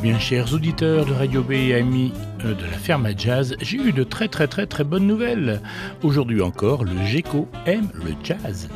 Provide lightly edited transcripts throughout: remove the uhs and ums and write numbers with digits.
bien, chers auditeurs de Radio B et amis de la ferme à jazz, j'ai eu de très bonnes nouvelles. Aujourd'hui encore, le GECO aime le jazz.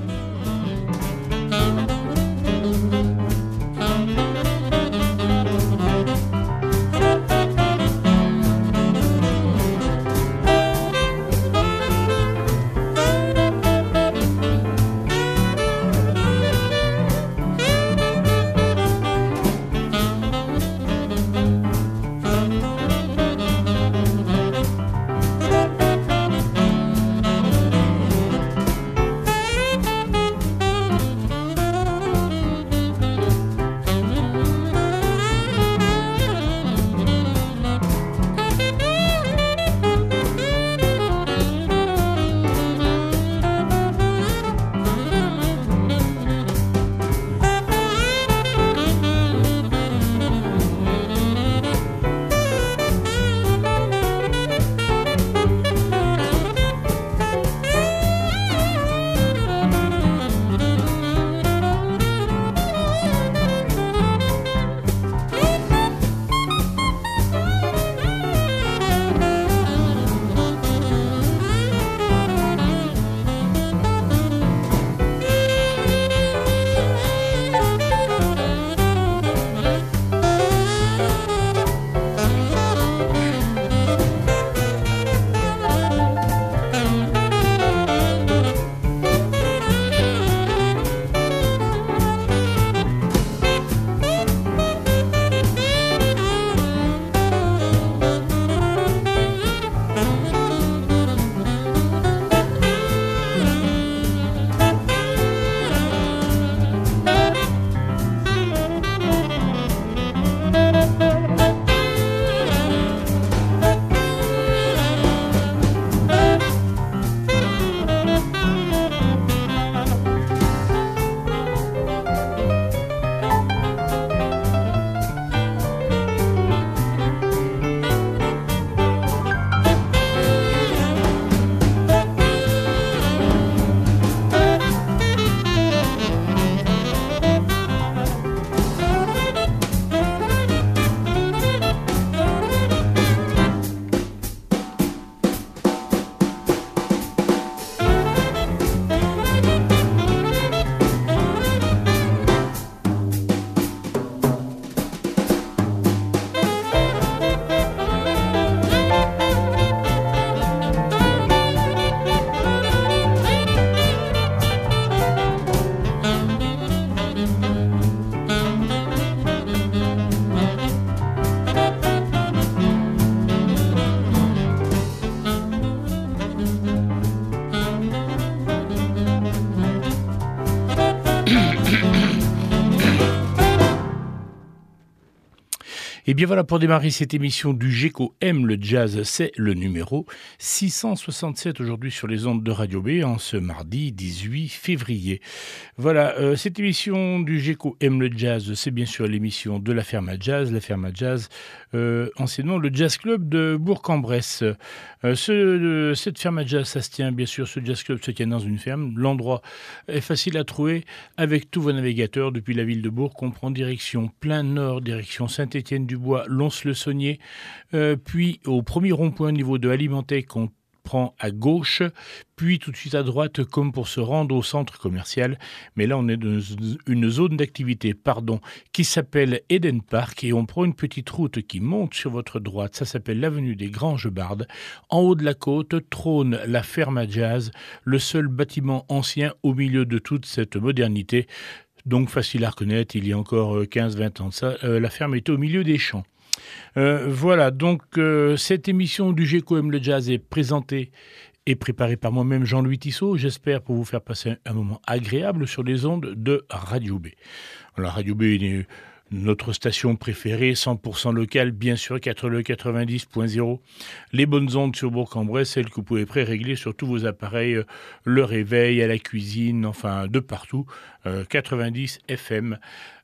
Et bien voilà, pour démarrer cette émission du GECO aime le jazz, c'est le numéro 667 aujourd'hui sur les ondes de Radio B en ce mardi 18 février. Voilà, cette émission du GECO aime le jazz, c'est bien sûr l'émission de la ferme à jazz, anciennement le Jazz Club de Bourg-en-Bresse. Cette ferme à jazz, ça se tient, bien sûr, ce Jazz Club se tient dans une ferme. L'endroit est facile à trouver avec tous vos navigateurs depuis la ville de Bourg. On prend direction plein nord, direction Saint-Étienne-du-Bois, Lons-le-Saunier, puis au premier rond-point au niveau de Alimentec, on prend à gauche, puis tout de suite à droite, comme pour se rendre au centre commercial. Mais là, on est dans une zone d'activité, qui s'appelle Eden Park, et on prend une petite route qui monte sur votre droite. Ça s'appelle l'avenue des Granges-Bardes. En haut de la côte trône la ferme à jazz, le seul bâtiment ancien au milieu de toute cette modernité. Donc facile à reconnaître, il y a encore 15-20 ans de ça, la ferme était au milieu des champs. Voilà, donc cette émission du GECO aime le jazz est présentée et préparée par moi-même, Jean-Louis Tissot, j'espère pour vous faire passer un moment agréable sur les ondes de Radio B. Alors Radio B est notre station préférée, 100% locale, bien sûr, 90.0. Les bonnes ondes sur Bourg-en-Bresse, celles que vous pouvez pré-régler sur tous vos appareils, le réveil, à la cuisine, enfin de partout, 90 FM.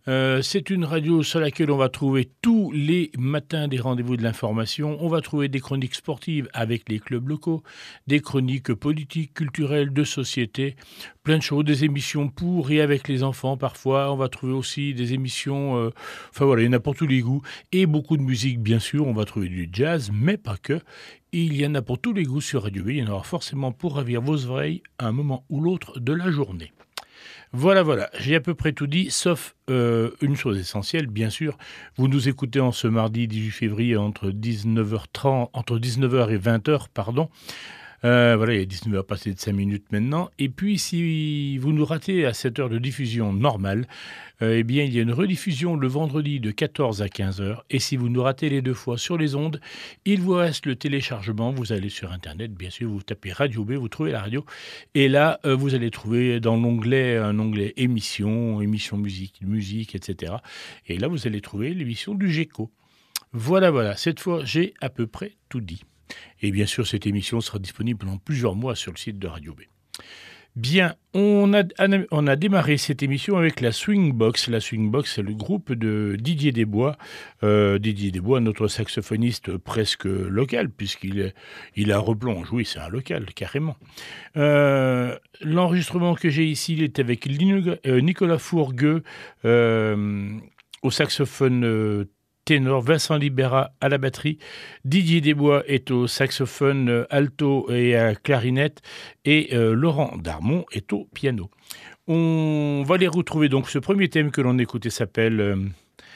C'est une radio sur laquelle on va trouver tous les matins des rendez-vous de l'information. On va trouver des chroniques sportives avec les clubs locaux, des chroniques politiques, culturelles, de société, plein de choses, des émissions pour et avec les enfants parfois. On va trouver aussi des émissions, enfin voilà, il y en a pour tous les goûts. Et beaucoup de musique, bien sûr. On va trouver du jazz, mais pas que. Il y en a pour tous les goûts sur Radio B. Il y en aura forcément pour ravir vos oreilles à un moment ou l'autre de la journée. Voilà, j'ai à peu près tout dit, sauf une chose essentielle, bien sûr. Vous nous écoutez en ce mardi 18 février entre 19h30, entre 19h et 20h, pardon. Voilà, il est 19h passé de 5 minutes maintenant. Et puis, si vous nous ratez à cette heure de diffusion normale, eh bien, il y a une rediffusion le vendredi de 14 à 15h. Et si vous nous ratez les deux fois sur les ondes, il vous reste le téléchargement. Vous allez sur Internet, bien sûr, vous tapez Radio B, vous trouvez la radio. Et là, vous allez trouver dans l'onglet, un onglet émissions, musique, etc. Et là, vous allez trouver l'émission du GECO. Voilà, cette fois, j'ai à peu près tout dit. Et bien sûr, cette émission sera disponible pendant plusieurs mois sur le site de Radio B. Bien, on a démarré cette émission avec la Swing Box. La Swing Box, c'est le groupe de Didier Desbois. Didier Desbois, notre saxophoniste presque local, puisqu'il a replonge. Oui, c'est un local, carrément. L'enregistrement que j'ai ici, il est avec Nicolas Fourgueux au saxophone ténor, Vincent Libera à la batterie, Didier Desbois est au saxophone alto et à clarinette et Laurent Darmon est au piano. On va les retrouver, donc ce premier thème que l'on écoutait s'appelle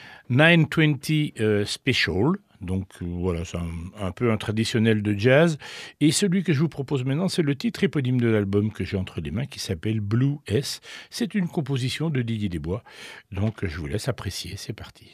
920 Special, donc voilà, c'est un peu un traditionnel de jazz, et celui que je vous propose maintenant, c'est le titre éponyme de l'album que j'ai entre les mains qui s'appelle Blue S. C'est une composition de Didier Desbois, donc je vous laisse apprécier, c'est parti.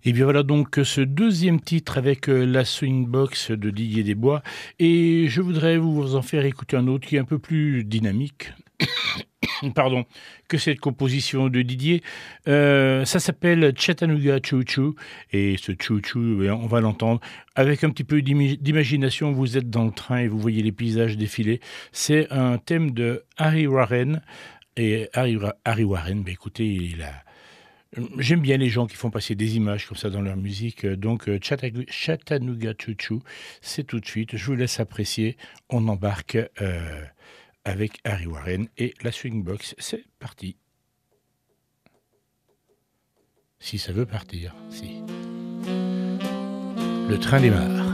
Et bien voilà donc ce deuxième titre avec la Swingbox de Didier Desbois. Et je voudrais vous en faire écouter un autre qui est un peu plus dynamique. Pardon, que cette composition de Didier. Ça s'appelle Chattanooga Choo Choo. Et ce Choo Choo, on va l'entendre. Avec un petit peu d'imagination, vous êtes dans le train et vous voyez les paysages défiler. C'est un thème de Harry Warren. Et Harry Warren, écoutez, j'aime bien les gens qui font passer des images comme ça dans leur musique. Donc, Chattanooga Choo Choo, c'est tout de suite. Je vous laisse apprécier. On embarque avec Harry Warren et la Swingbox. C'est parti. Si ça veut partir, si. Le train démarre.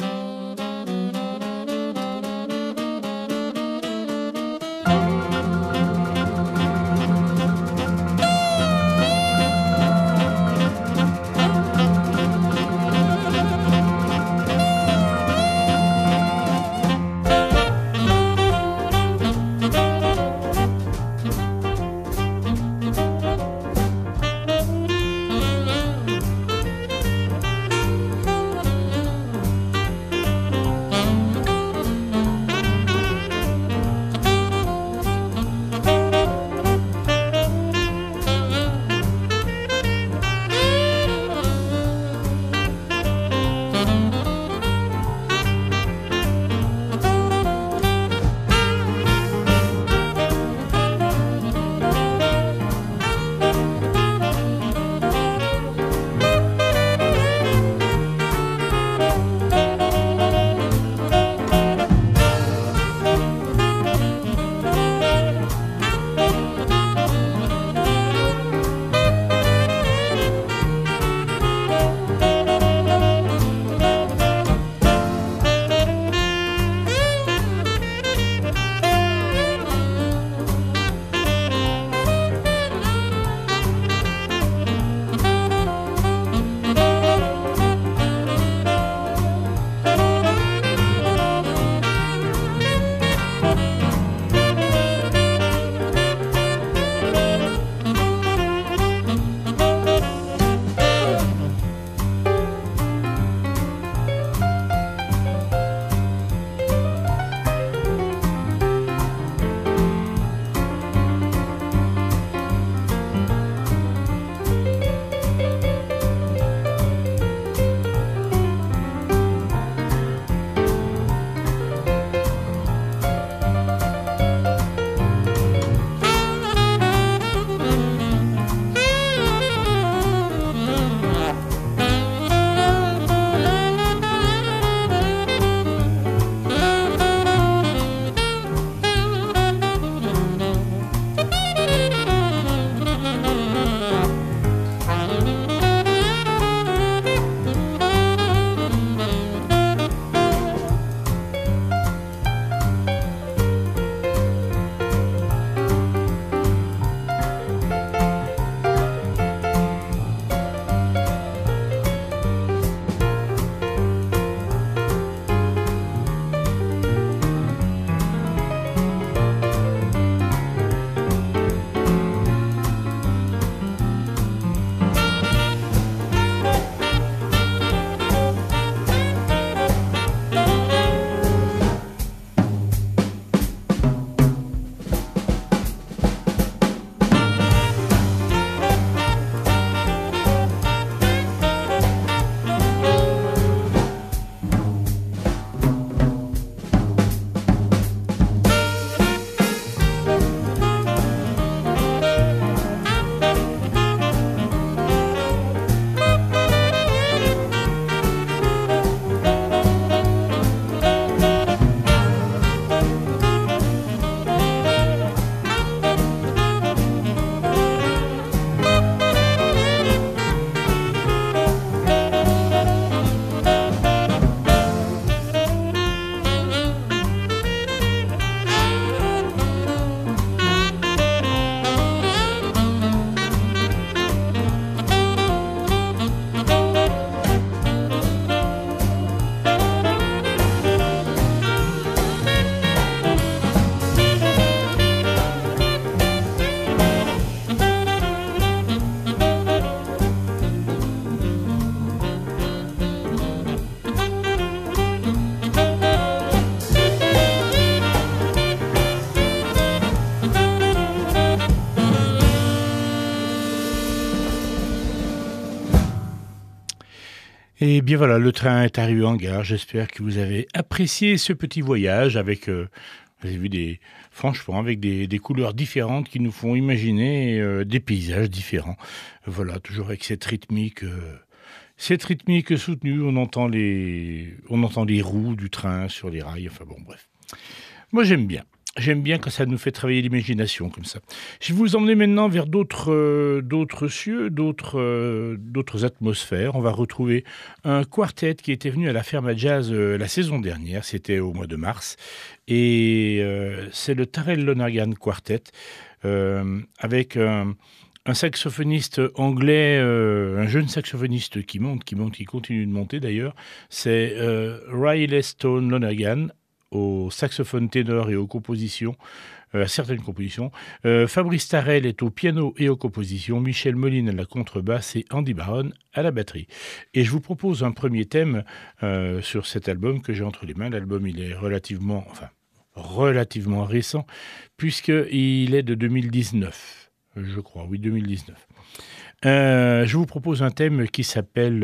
Et bien voilà, le train est arrivé en gare. J'espère que vous avez apprécié ce petit voyage avec, vous avez vu franchement, avec des couleurs différentes qui nous font imaginer des paysages différents. Voilà, toujours avec cette rythmique soutenue. On entend les roues du train sur les rails. Enfin bon, bref. Moi, j'aime bien. J'aime bien quand ça nous fait travailler l'imagination comme ça. Je vais vous emmener maintenant vers d'autres cieux, d'autres atmosphères. On va retrouver un quartet qui était venu à la ferme à jazz la saison dernière, c'était au mois de mars. Et c'est le Tarell Lonergan Quartet avec un saxophoniste anglais, un jeune saxophoniste qui continue de monter d'ailleurs. C'est Riley Stone Lonergan au saxophone ténor et aux compositions, à certaines compositions. Fabrice Tarell est au piano et aux compositions. Michel Moline à la contrebasse et Andy Barron à la batterie. Et je vous propose un premier thème sur cet album que j'ai entre les mains. L'album, il est relativement récent, puisqu'il est de 2019, je crois, oui, 2019. Je vous propose un thème qui s'appelle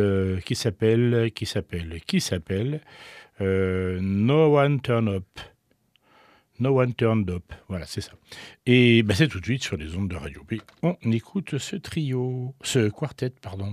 No One Turn Up. No One Turned Up. Voilà, c'est ça. Et c'est tout de suite sur les ondes de Radio P. On écoute ce quartet, pardon.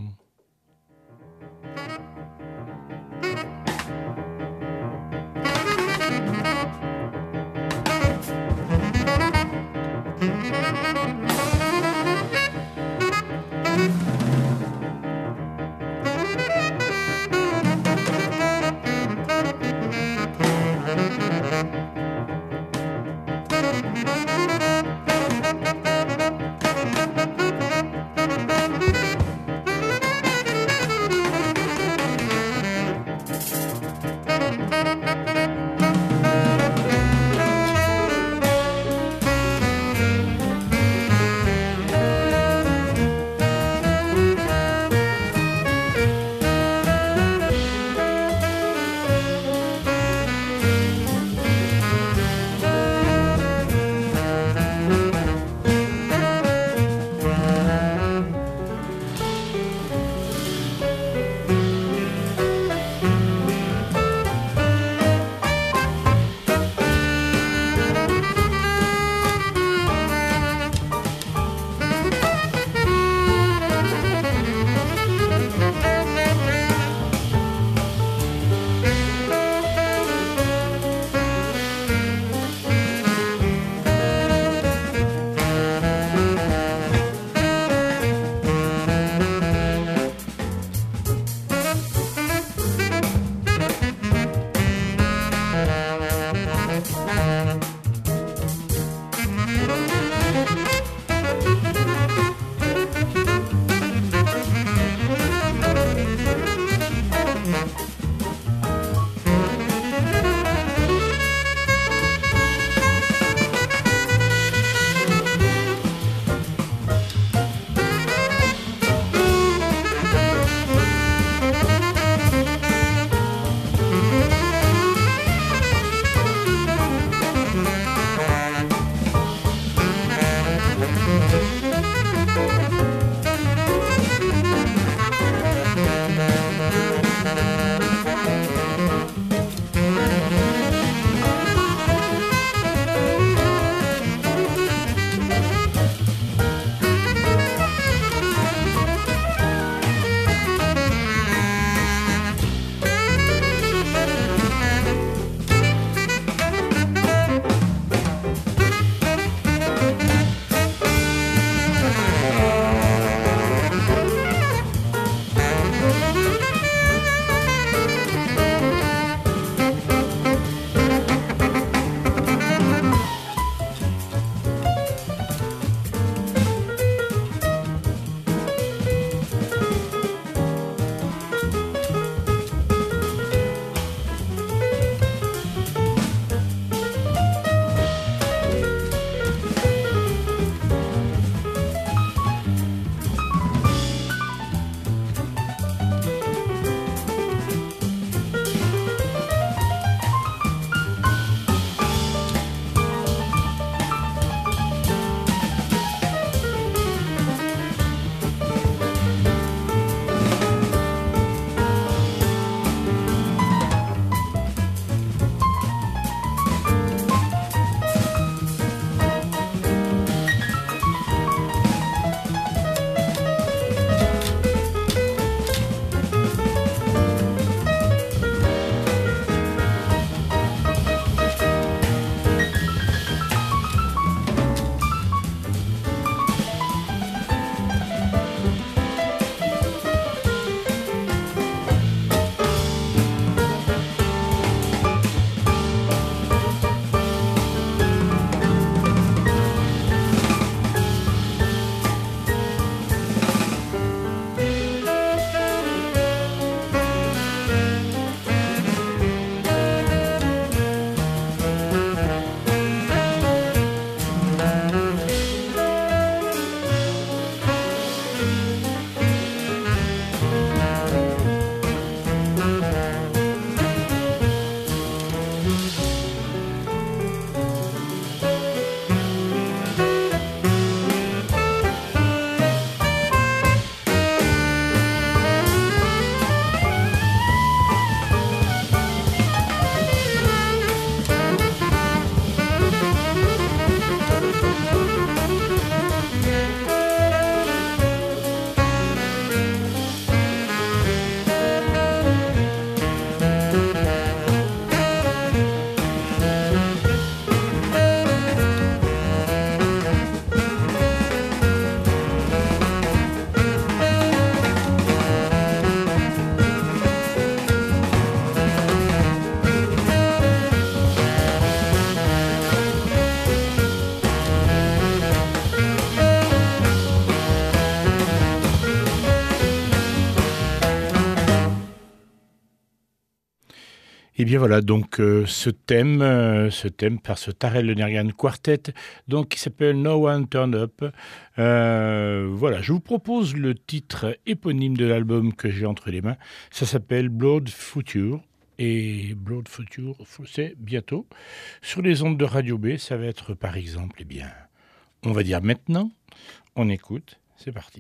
Et bien voilà, donc ce thème par ce Tharell Energan Quartet, donc qui s'appelle No One Turned Up. Voilà, je vous propose le titre éponyme de l'album que j'ai entre les mains. Ça s'appelle Blood Future. Et Blood Future, c'est bientôt. Sur les ondes de Radio B, ça va être par exemple, eh bien, on va dire maintenant, on écoute, c'est parti.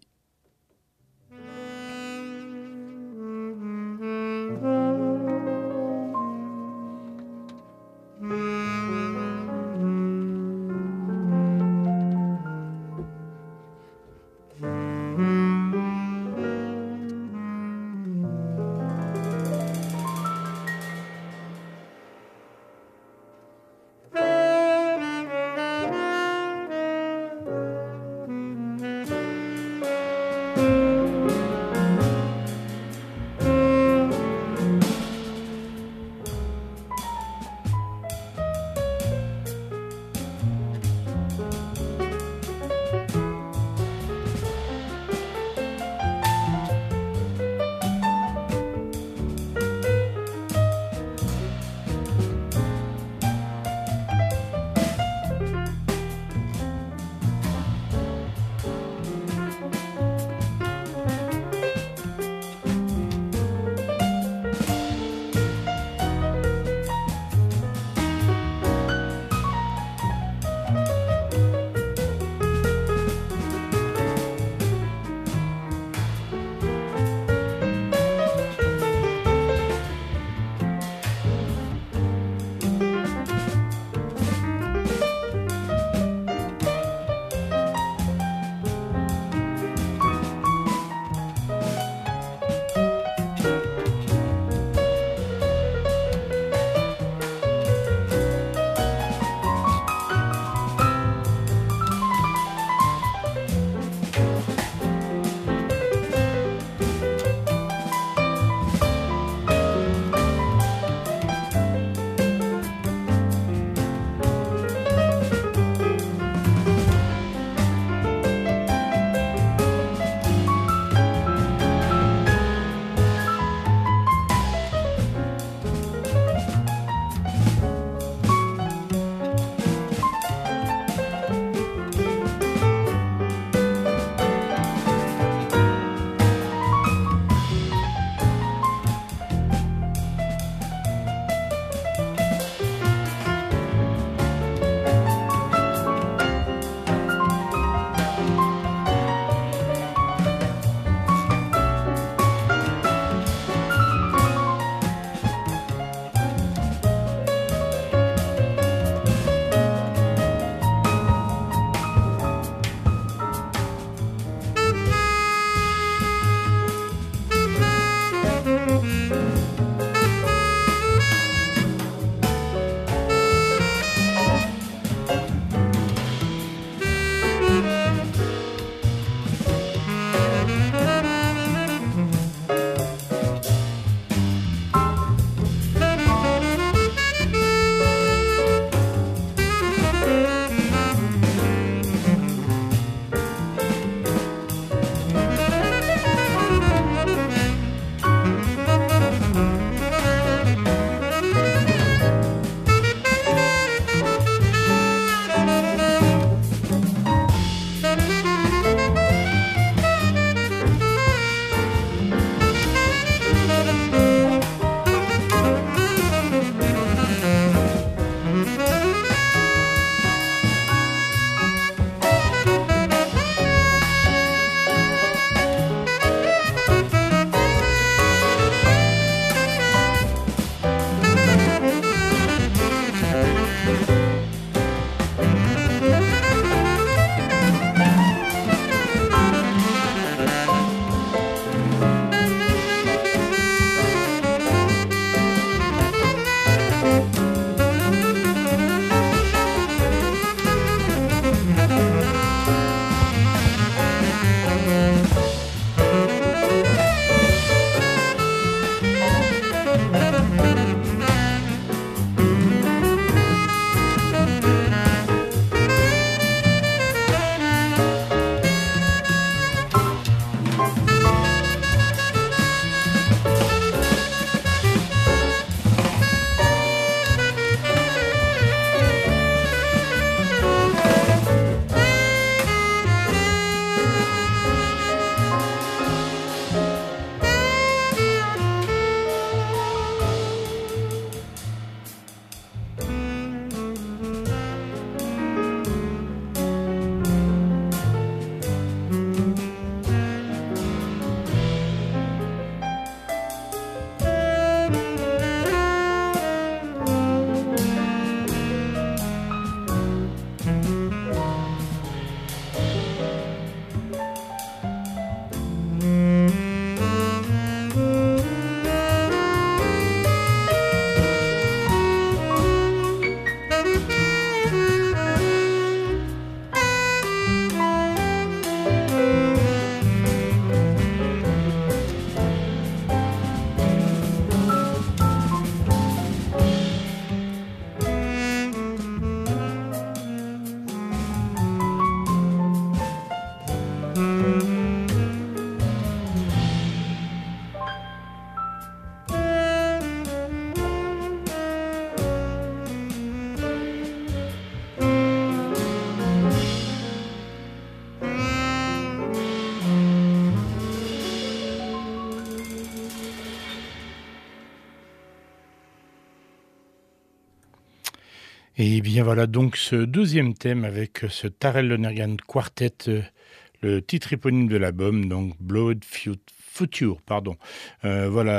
Et bien voilà donc ce deuxième thème avec ce Tyrell Lonergan Quartet, le titre éponyme de l'album, donc Blood Future, pardon. Voilà,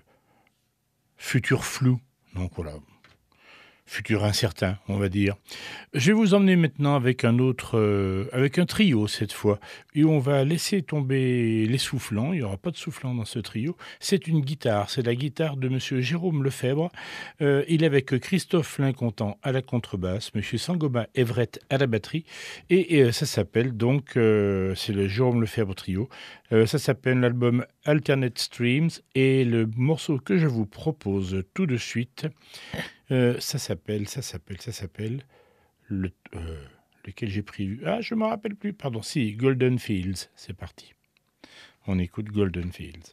futur flou, donc voilà, futur incertain, on va dire. Je vais vous emmener maintenant avec avec un trio cette fois, et on va laisser tomber les soufflants. Il n'y aura pas de soufflants dans ce trio. C'est une guitare, c'est la guitare de Monsieur Jérôme Lefebvre. Il est avec Christophe Lincontant à la contrebasse, Monsieur Sangoma Everett à la batterie, et ça s'appelle donc, c'est le Jérôme Lefebvre trio. Ça s'appelle l'album Alternate Streams, et le morceau que je vous propose tout de suite, ça s'appelle le, lequel j'ai pris. Ah, je ne me rappelle plus. Pardon, si, Golden Fields. C'est parti. On écoute Golden Fields.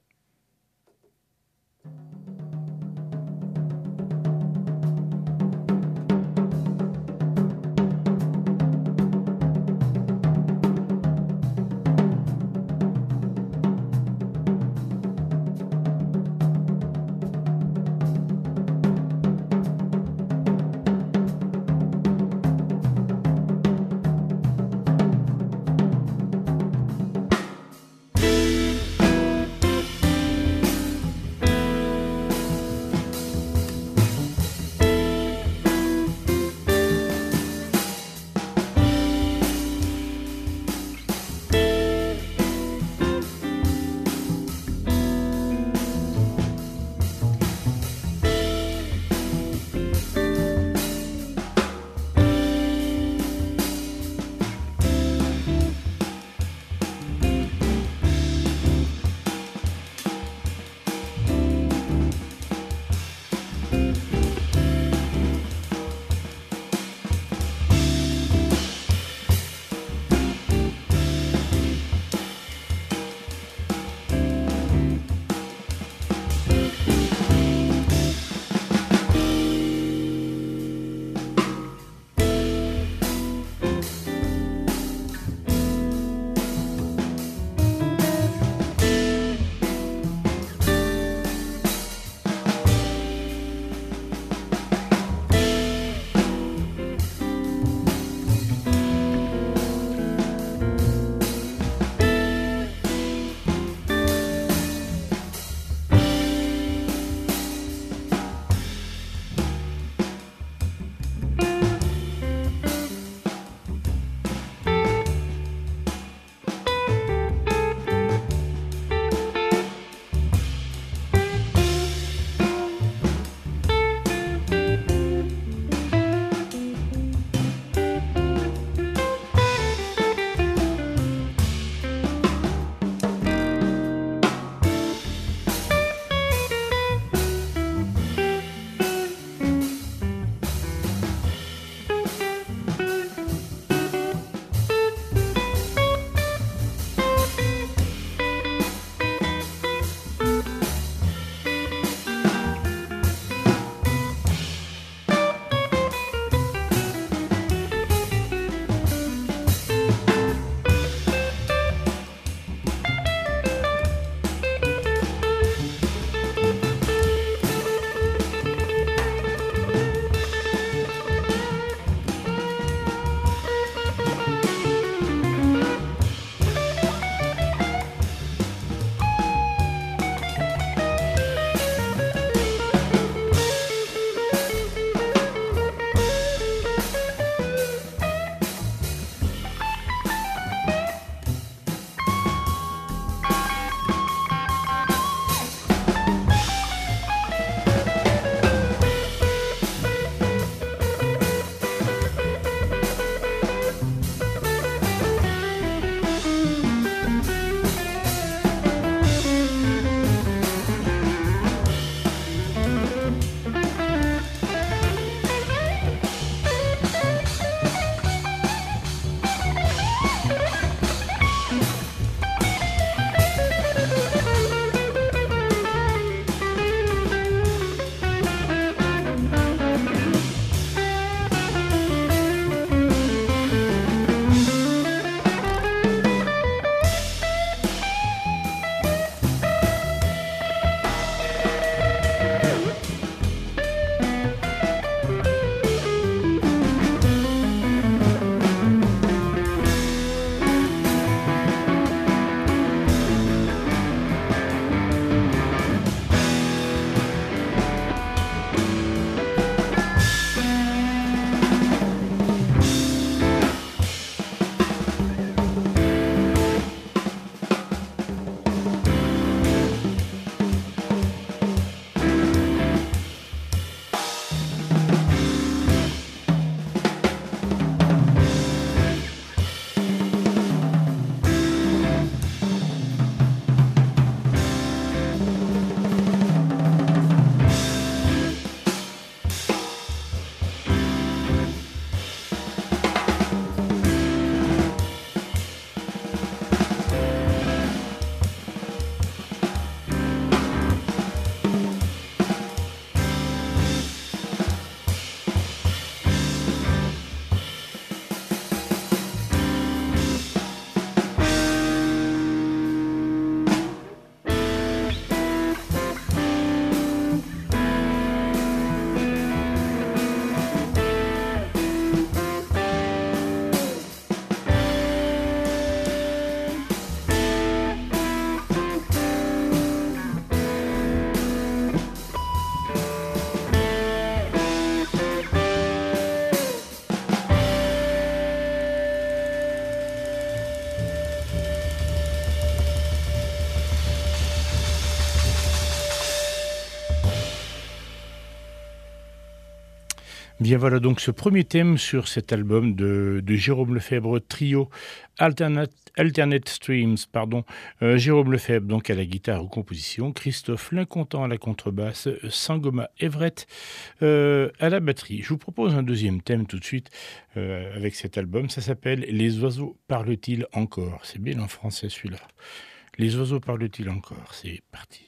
Bien voilà donc ce premier thème sur cet album de Jérôme Lefebvre, trio Alternate Streams, pardon. Jérôme Lefebvre donc à la guitare ou composition, Christophe Lincontent à la contrebasse, Sangoma Everett à la batterie. Je vous propose un deuxième thème tout de suite avec cet album, ça s'appelle Les oiseaux parlent-ils encore? C'est bien en français celui-là. Les oiseaux parlent-ils encore? C'est parti.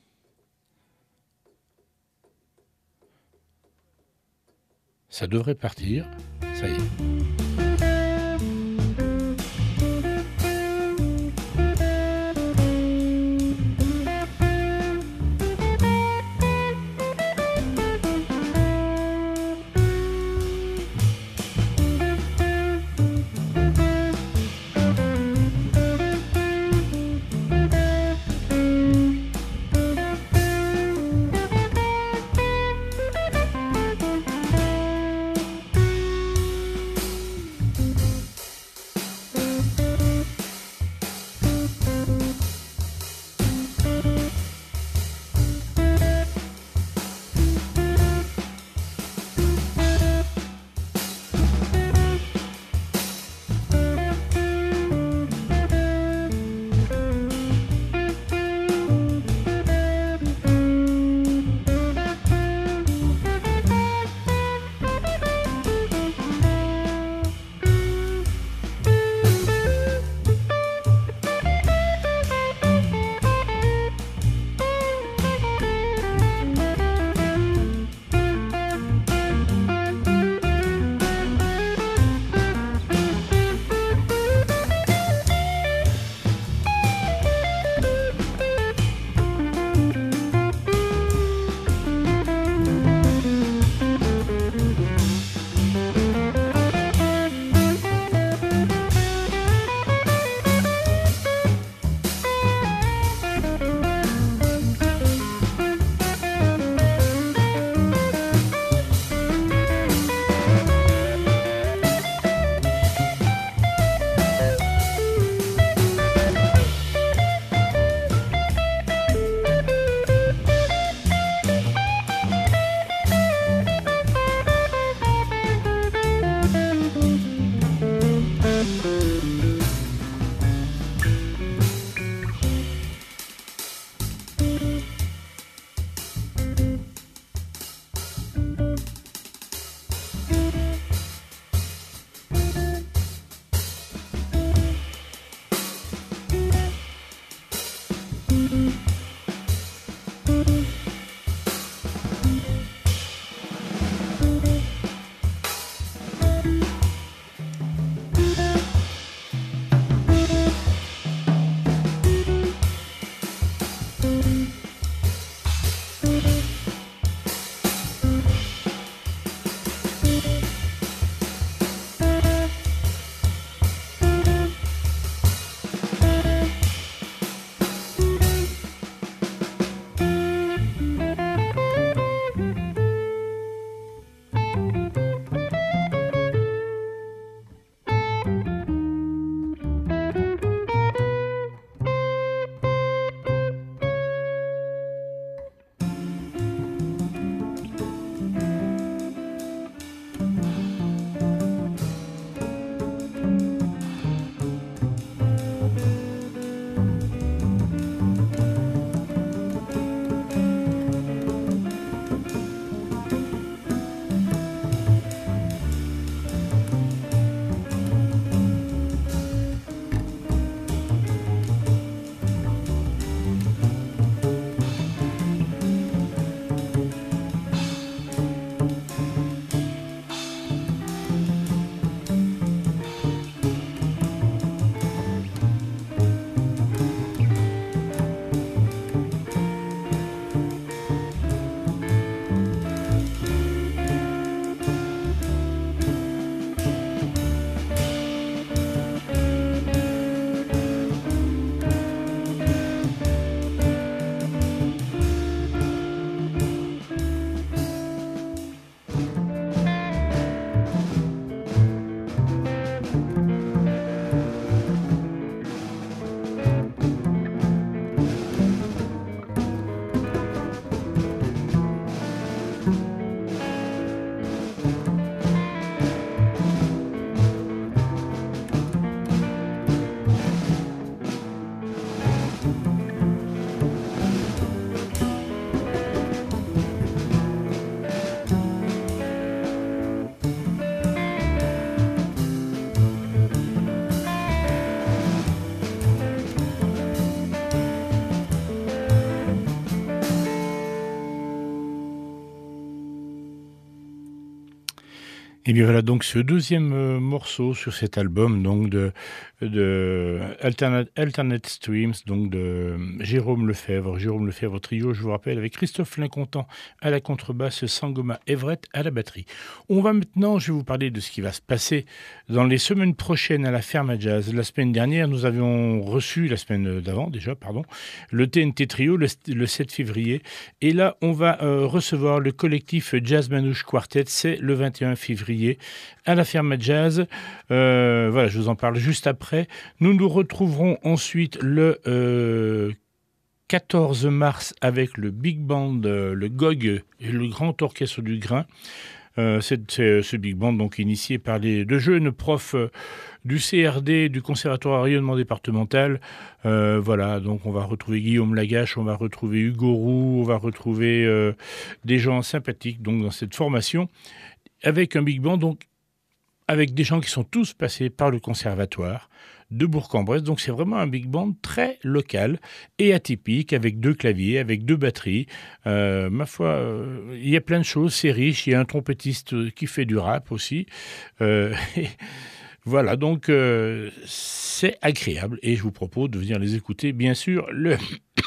Ça devrait partir. Ça y est. Et bien voilà donc ce deuxième morceau sur cet album donc de Alternate Streams, donc de Jérôme Lefebvre. Jérôme Lefebvre trio, je vous rappelle, avec Christophe Lincontant à la contrebasse, Sangoma Everett à la batterie. On va maintenant, je vais vous parler de ce qui va se passer dans les semaines prochaines à la Ferme à Jazz. La semaine dernière, nous avions reçu, la semaine d'avant déjà, pardon, le TNT Trio le 7 février. Et là, on va recevoir le collectif Jazz Manouche Quartet, c'est le 21 février à la Ferme à Jazz. Voilà, je vous en parle juste après. Nous nous retrouverons ensuite le 14 mars avec le Big Band, le GOG et le Grand Orchestre du Grain. C'est ce Big Band donc initié par les deux jeunes profs du CRD, du Conservatoire à rayonnement départemental. Voilà, donc on va retrouver Guillaume Lagache, on va retrouver Hugo Roux, on va retrouver des gens sympathiques donc dans cette formation avec un Big Band donc avec des gens qui sont tous passés par le conservatoire de Bourg-en-Bresse. Donc c'est vraiment un big band très local et atypique, avec 2 claviers, avec 2 batteries. Ma foi, il y a plein de choses, c'est riche. Il y a un trompettiste qui fait du rap aussi. Voilà, donc c'est agréable et je vous propose de venir les écouter, bien sûr, le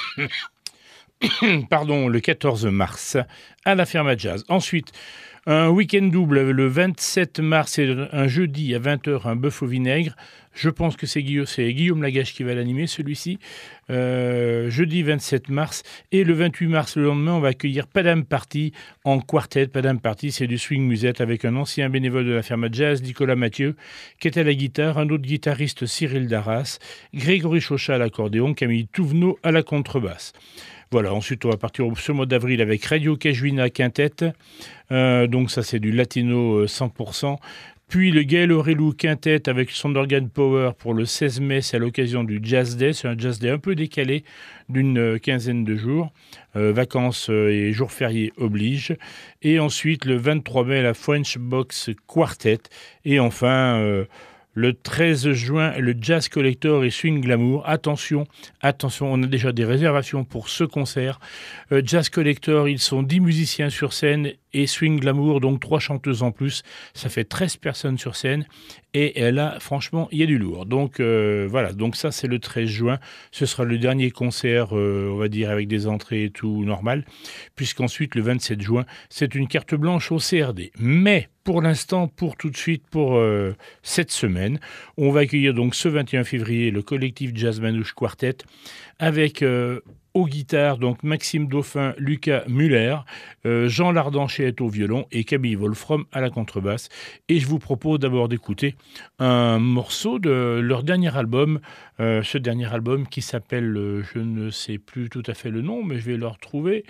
14 mars à la Ferme à Jazz. Ensuite, un week-end double le 27 mars et un jeudi à 20h, un bœuf au vinaigre. Je pense que c'est Guillaume Lagache qui va l'animer, celui-ci. Jeudi 27 mars. Et le 28 mars, le lendemain, on va accueillir Padam Party en quartet. Padam Party, c'est du swing musette avec un ancien bénévole de la Ferme à Jazz, Nicolas Mathieu, qui est à la guitare, un autre guitariste, Cyril Darras, Grégory Chauchat à l'accordéon, Camille Touvenot à la contrebasse. Voilà, ensuite on va partir ce mois d'avril avec Radio Cajuina Quintet, donc ça c'est du latino 100%, puis le Gaël Aurelou Quintet avec son organe power pour le 16 mai, c'est à l'occasion du Jazz Day, c'est un Jazz Day un peu décalé d'une quinzaine de jours, vacances et jours fériés obligent, et ensuite le 23 mai la French Box Quartet, et enfin... le 13 juin, le Jazz Collector et Swing Glamour. Attention, on a déjà des réservations pour ce concert. Jazz Collector, ils sont 10 musiciens sur scène et Swing Glamour, donc 3 chanteuses en plus. Ça fait 13 personnes sur scène. Et là, franchement, il y a du lourd. Donc voilà, donc ça c'est le 13 juin. Ce sera le dernier concert, on va dire, avec des entrées et tout normal. Puisqu'ensuite, le 27 juin, c'est une carte blanche au CRD. Mais pour l'instant, pour tout de suite, pour cette semaine, on va accueillir donc ce 21 février le collectif Jazz Manouche Quartet avec aux guitares donc Maxime Dauphin, Lucas Muller, Jean Lardanchet est au violon et Camille Wolfram à la contrebasse. Et je vous propose d'abord d'écouter un morceau de leur dernier album, ce dernier album qui s'appelle, je ne sais plus tout à fait le nom, mais je vais le retrouver.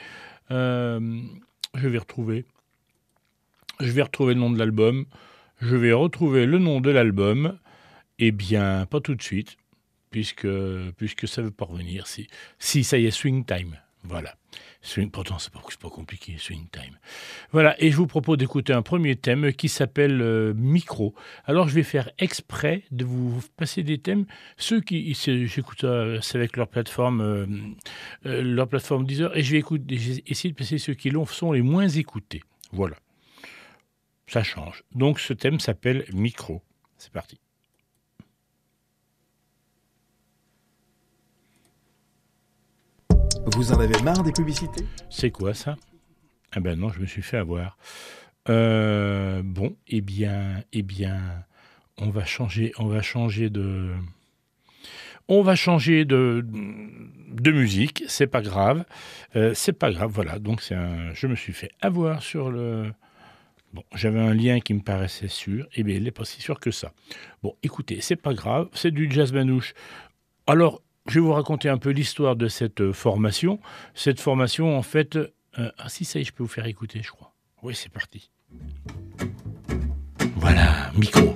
Je vais retrouver le nom de l'album. Je vais retrouver le nom de l'album. Eh bien, pas tout de suite, puisque ça ne veut pas revenir. Si, ça y est, Swing Time. Voilà. Pourtant, c'est pas compliqué, Swing Time. Voilà, et je vous propose d'écouter un premier thème qui s'appelle Micro. Alors, je vais faire exprès de vous passer des thèmes. Ceux qui... J'écoute ça, c'est avec leur plateforme Deezer, et je vais essayer de passer ceux qui sont les moins écoutés. Voilà. Ça change. Donc, ce thème s'appelle Micro. C'est parti. Vous en avez marre des publicités ? C'est quoi ça ? Ah ben non, je me suis fait avoir. Bon, eh bien, on va changer de musique. C'est pas grave, Voilà. Donc je me suis fait avoir sur le. Bon, j'avais un lien qui me paraissait sûr. Eh bien, il n'est pas si sûr que ça. Bon, écoutez, c'est pas grave. C'est du jazz manouche. Alors. Je vais vous raconter un peu l'histoire de cette formation. Cette formation, en fait... si, ça y est, je peux vous faire écouter, je crois. Oui, c'est parti. Voilà, micro.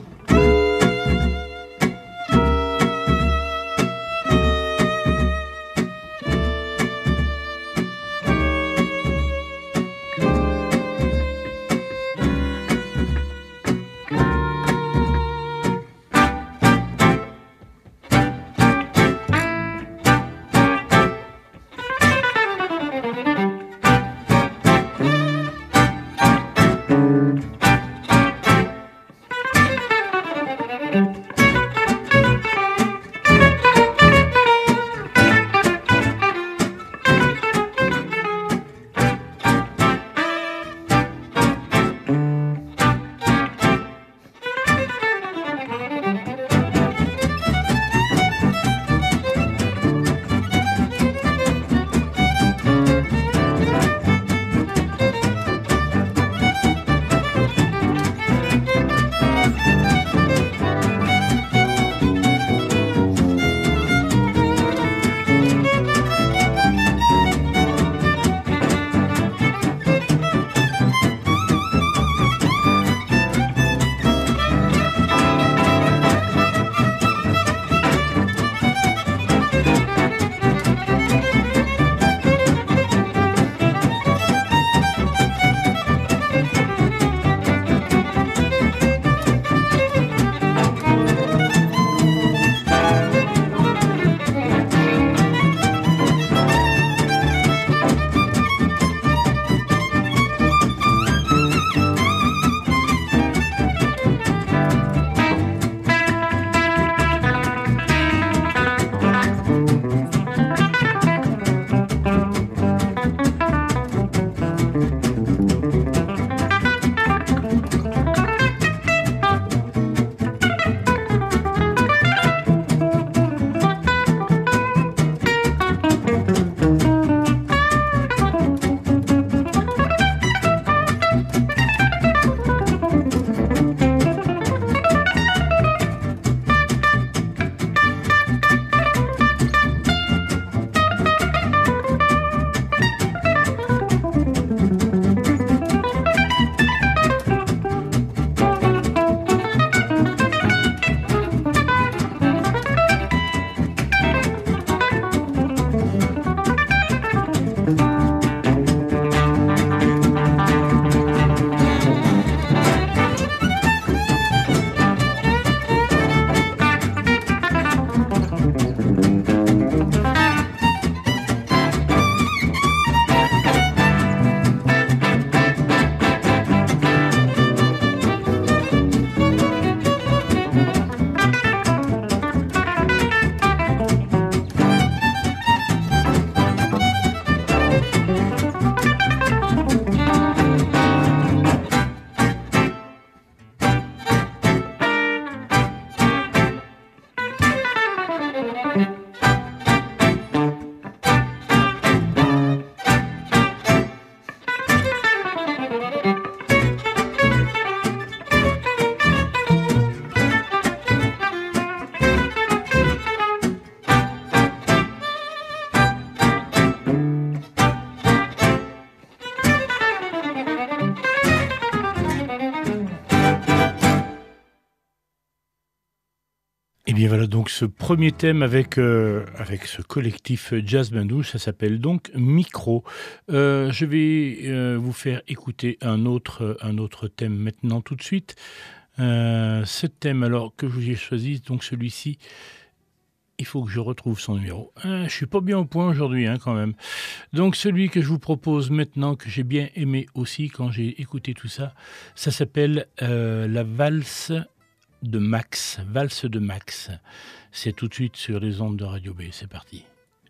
Et bien voilà donc ce premier thème avec ce collectif Jazz Bandouche, ça s'appelle donc Micro. Je vais vous faire écouter un autre thème maintenant tout de suite. Ce thème alors que je vous ai choisi, donc celui-ci, il faut que je retrouve son numéro. Je suis pas bien au point aujourd'hui quand même. Donc celui que je vous propose maintenant, que j'ai bien aimé aussi quand j'ai écouté tout ça, ça s'appelle la valse de Max, valse de Max. C'est tout de suite sur les ondes de Radio B, c'est parti.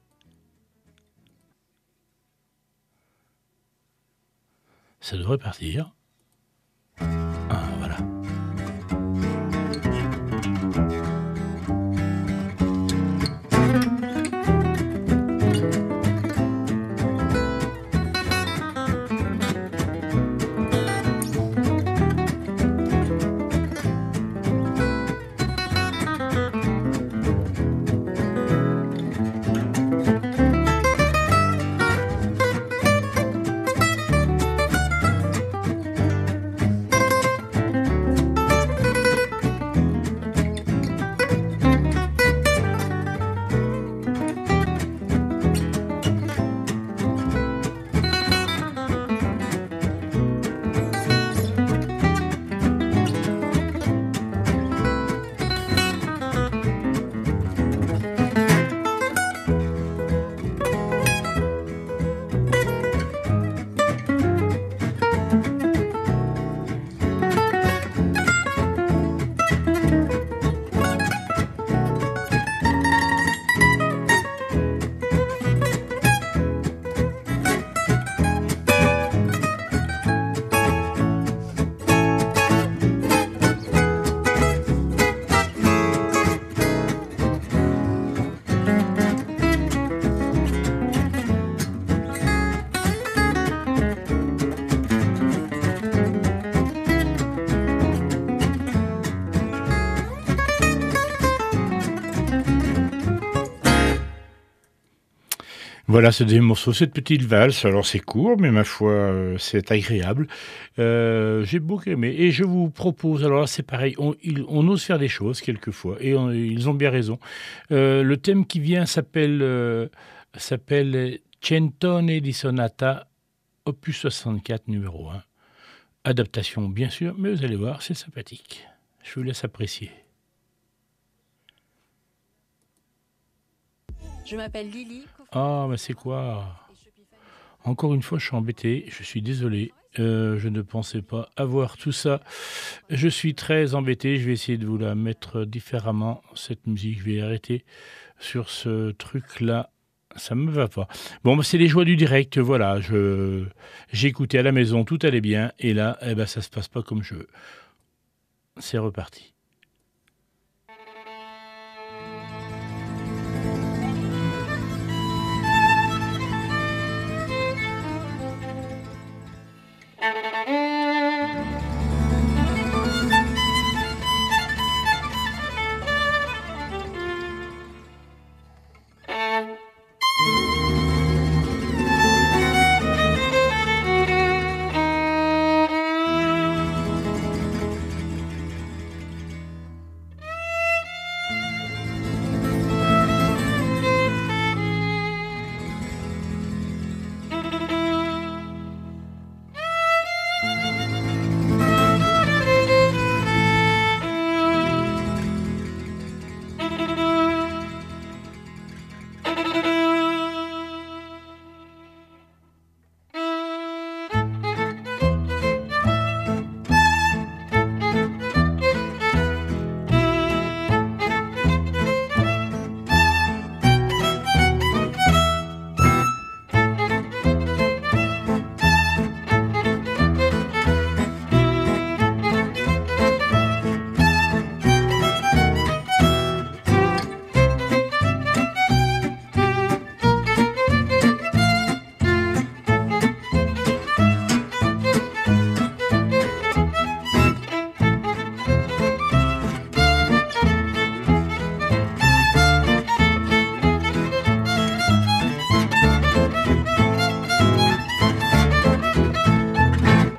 Ça devrait partir. Ah, voilà. Voilà ce deuxième morceau, cette petite valse. Alors c'est court, mais ma foi, c'est agréable. J'ai beaucoup aimé. Et je vous propose, alors là c'est pareil, on ose faire des choses quelquefois, et ils ont bien raison. Le thème qui vient s'appelle Centone di Sonata, opus 64, numéro 1. Adaptation bien sûr, mais vous allez voir, c'est sympathique. Je vous laisse apprécier. Je m'appelle Lily. Ah, mais c'est quoi? Encore une fois, je suis embêté, je suis désolé. Je ne pensais pas avoir tout ça. Je suis très embêté, je vais essayer de vous la mettre différemment, cette musique. Je vais arrêter sur ce truc-là. Ça me va pas. Bon, c'est les joies du direct, voilà. J'ai écouté à la maison, tout allait bien. Et là, ça se passe pas comme je veux. C'est reparti.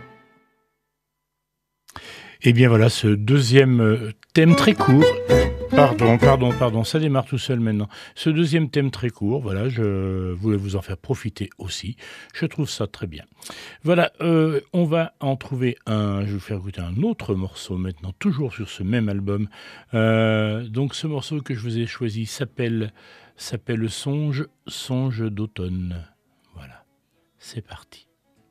Et bien voilà ce deuxième thème très court Pardon, ça démarre tout seul maintenant. Ce deuxième thème très court, voilà, je voulais vous en faire profiter aussi. Je trouve ça très bien. Voilà, on va en trouver un. Je vais vous faire écouter un autre morceau maintenant, toujours sur ce même album. Donc ce morceau que je vous ai choisi s'appelle Songe d'automne. Voilà, c'est parti.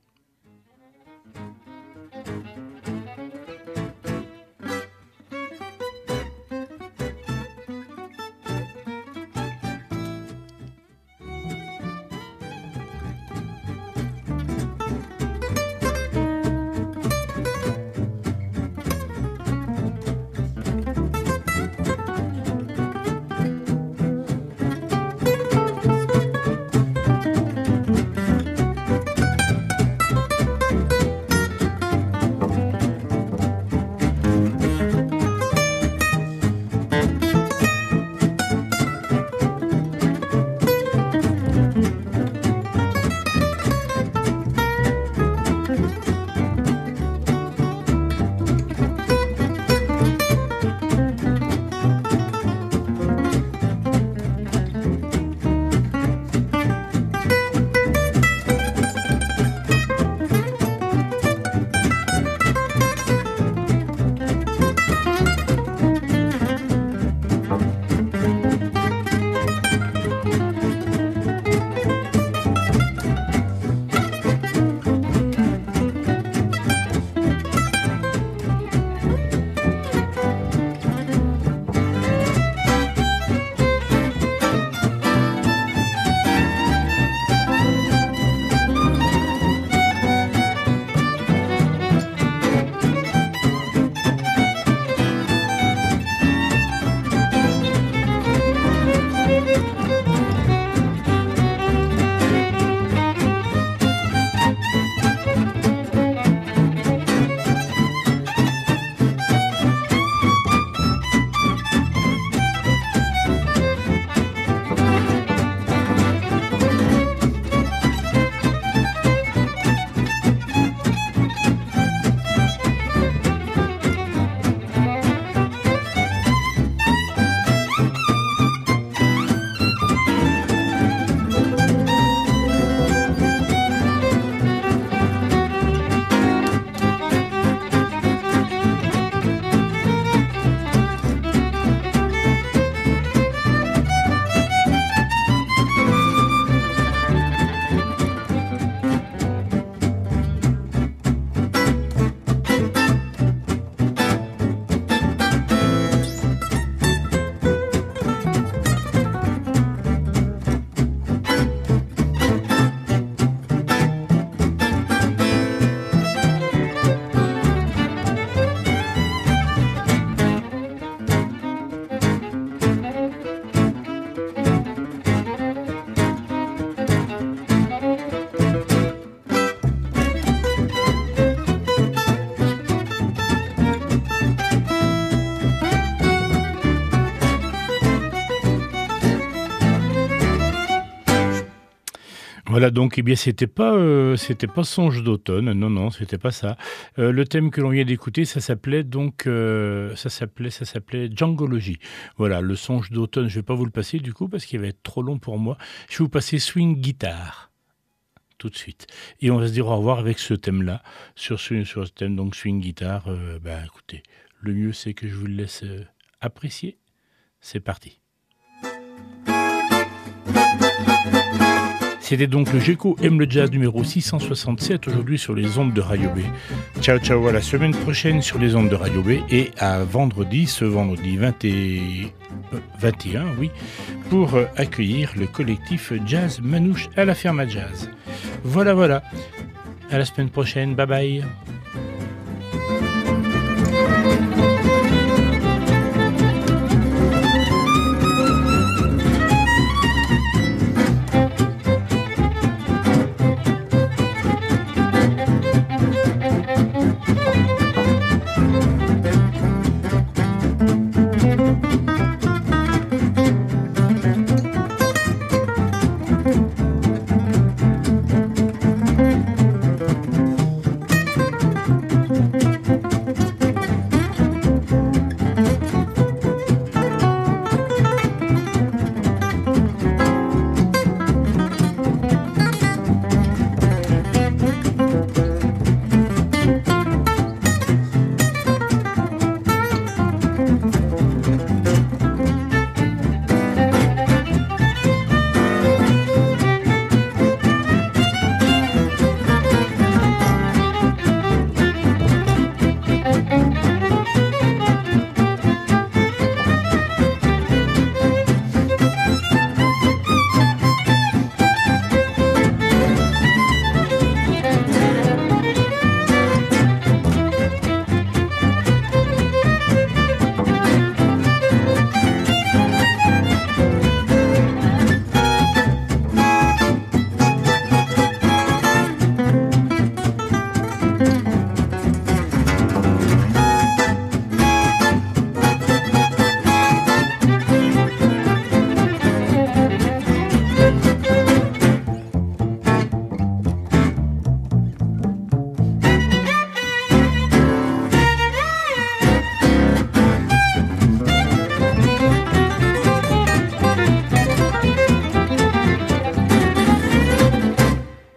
Voilà donc, eh bien, c'était pas Songe d'automne, non, c'était pas ça. Le thème que l'on vient d'écouter, ça s'appelait Djangology. Voilà, le Songe d'automne, je vais pas vous le passer du coup parce qu'il va être trop long pour moi. Je vais vous passer Swing Guitar tout de suite. Et on va se dire au revoir avec ce thème-là, sur ce thème, donc Swing Guitar. Écoutez, le mieux c'est que je vous le laisse apprécier. C'est parti. C'était donc le GECO aime le jazz numéro 667 aujourd'hui sur les ondes de Radio B. Ciao à la semaine prochaine sur les ondes de Radio B et à ce vendredi 21, oui, pour accueillir le collectif Jazz Manouche à la Ferme à Jazz. Voilà. À la semaine prochaine, bye bye.